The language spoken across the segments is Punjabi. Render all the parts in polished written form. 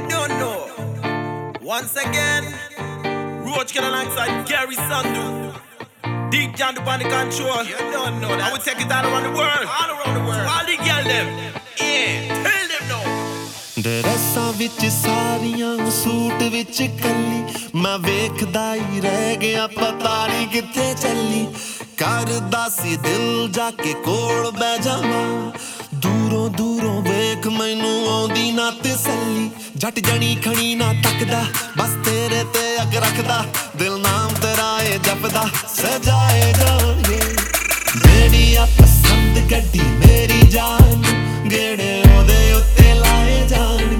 You don't know. Once again, Roach get alongside Gary Sandu. Deep down upon the control. You don't know that. I will take it all around the world. All around the world. All the girls them. Yeah, tell them now. ਡਰੈਸਾਂ ਵਿੱਚ ਸਾਰੀਆਂ ਸੂਟ ਵਿੱਚ ਕੱਲੀ ਮੈਂ ਵੇਖਦਾ ਹੀ ਰਹਿ ਗਿਆ ਪਤਾ ਨਹੀਂ ਕਿੱਥੇ ਚੱਲੀ ਕਰਦਾ ਸੀ ਦਿਲ ਜਾ ਕੇ ਕੋਲ ਬਹਿ ਜਾਵਾਂ ਦੂਰੋਂ ਦੂਰੋਂ ਵੇਖ ਮੈਨੂੰ ਆਉਂਦੀ ਨਾ ਤਸੱਲੀ ਜੱਟ ਜਣੀ ਖਣੀ ਨਾ ਤੱਕਦਾ ਬਸ ਤੇਰੇ ਤੇ ਅੱਗ ਰੱਖਦਾ ਦਿਲ ਨਾਮ ਤੇਰਾ ਏ ਜਪਦਾ ਸਜਾਏ ਜਾਣਗੇ ਮੇਰੀਆਂ ਪਸੰਦ ਗੱਡੀ ਮੇਰੀ ਜਾਨ ਗੇੜੇ ਉਹਦੇ ਉੱਤੇ ਲਾਏ ਜਾਣਗੇ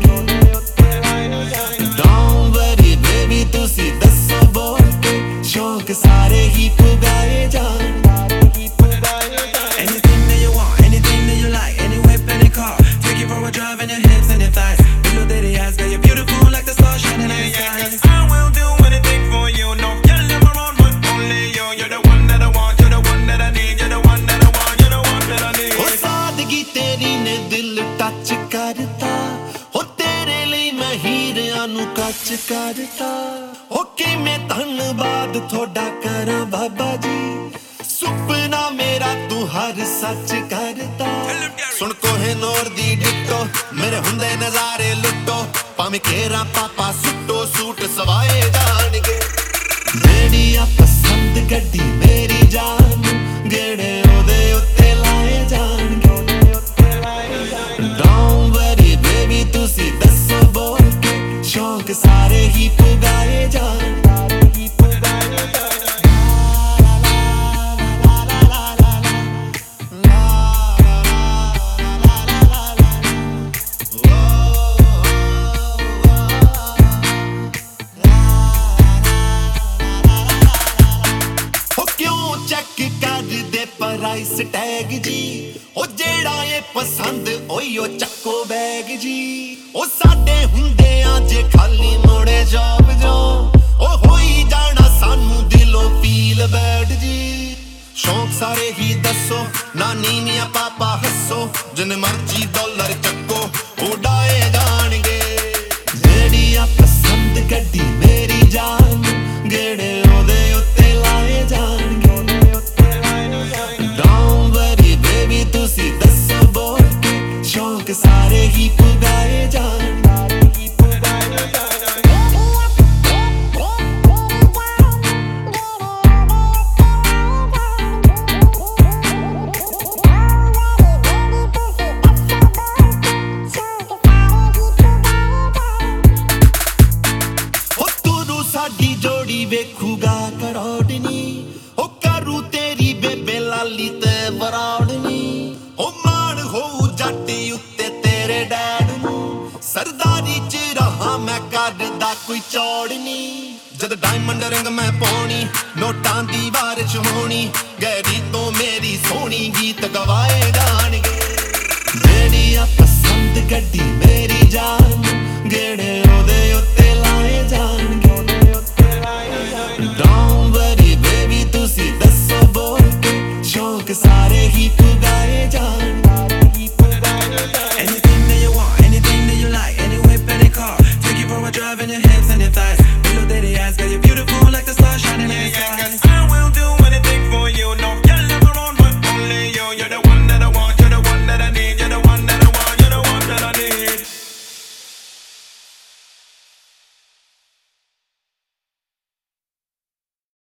Don't worry baby ਤੁਸੀਂ ਦੱਸੋ ਬੋਲ ਕੇ ਸ਼ੌਂਕ ਸਾਰੇ ਹੀ ਪੁਗਾਏ ਜਾਣ Anything that you want, anything that you like, any whip, any car, take you for a drive in your hips and your thighs. Below daddy eyes, girl, you're beautiful like the stars shining in the skies. I will do anything for you. No girl never run, but only you. You're the one that I want. You're the one that I need. You're the one that I want. You're the one that I need. ਉਹ ਸਾਦਗੀ ਤੇਰੀ ਨੇ ਦਿਲ ਟੱਚ ਕਰਤਾ ਉਹ ਤੇਰੇ ਲਈ ਮੈਂ ਹੀਰਿਆਂ ਨੂੰ ਕੱਚ ਕਰਤਾ ਉਹ ਕਿਵੇਂ ਧੰਨਵਾਦ ਤੁਹਾਡਾ ਕਰਾਂ ਬਾਬਾ ਜੀ ਸੁਪਨਾ ਮੇਰਾ ਤੂੰ ਹਰ ਸੱਚ ਕਰਤਾ ਸੁਣ ਕੋਹੇ ਨੂਰ ਦੀ ਡਿੱਟੋ ਮੇਰੇ ਹੁੰਦੇ ਨਜ਼ਾਰੇ ਲੁੱਟੋ ਭਾਵੇਂ ਕੇਰਾ ਪਾਪਾ ਸੁੱਟੋ ਸੂਟ ਸਵਾਏ ਜਾਣਗੇ ਮੇਰੀ ਆ ਪਸੰਦ ਗੱਡੀ ਮੇਰੀ ਜਾਨ ਗੇੜੇ ਉਹਦੇ ਉੱਤੇ ਲਾਏ ਜਾਣਗੇ Don't worry baby ਤੁਸੀਂ ਦੱਸੋ ਬੋਲ ਕੇ ਸ਼ੌਂਕ ਸਾਰੇ ਹੀ ਪੁਗਾਏ ਜਾਣ ਪ੍ਰਾਈਸ ਟੈਗ ਜੀ ਉਹ ਜਿਹੜਾ ਏ ਪਸੰਦ ਓਯੋ ਚੱਕੋ ਬੈਗ ਜੀ ਉਹ ਸਾਡੇ ਹੁੰਦੇ ਆ ਜੇ ਖਾਲੀ ਮੋੜੇ ਜੋਬ ਜੋ ਉਹ ਹੋਈ ਜਾਣਾ ਸਾਨੂੰ ਦਿਲੋਂ ਫੀਲ ਬੈਡ ਜੀ ਸ਼ੌਂਕ ਸਾਰੇ ਹੀ ਦੱਸੋ ਨਾ ਨੀਵੀਆਂ ਪਾਪਾ ਹੱਸੋ ਜਿੰਨੇ ਮਰਜੀ ਡਾਲਰ ਚੱਕੋ ਉਡਾਏ ਜਾਣਗੇ ਜਿਹੜੀ ਆ ਪਸੰਦ ਗੱਡੀ ਮੇਰੀ ਜਾਨ ਗੇੜੇ ਉਹਦੇ ਉੱਤੇ ਲਾਏ ਜਾਣਗੇ ਤੁਸੀਂ ਦੱਸੋ ਬੋਲ ਕੇ ਸ਼ੌਂਕ ਸਾਰੇ ਹੀ ਪੁਗਾਏ ਜਾਣ ਉਹ ਤੂੰ ਸਾਡੀ ਜੋੜੀ ਵੇਖੂਗਾ ਕਰੋੜਨੀ ਉਹ ਕਰੂ ਤੇਰੀ ਬੇਬੇ ਲਾਲੀ ਤੇ ਬਰਾੜਨੀ ਉਹ ਮਾਣ ਹੋਊ ਜੱਟੀ ਉੱਤੇ ਤੇਰੇ ਡੈਡ ਨੂੰ ਸਰਦਾਰੀ ਚ ਰਹਾ ਮੈਂ ਕਰਦਾ ਕੋਈ ਚੌੜ ਨੀ ਜਦ ਡਾਇਮੰਡ ਰਿੰਗ ਮੈਂ ਪਾਉਣੀ ਨੋਟਾਂ ਦੀ ਬਾਰਿਸ਼ ਹੋਣੀ ਗੈਰੀ ਤੋਂ ਮੇਰੀ ਸੋਹਣੀ ਗੀਤ ਗਵਾਏ ਜਾਣਗੇ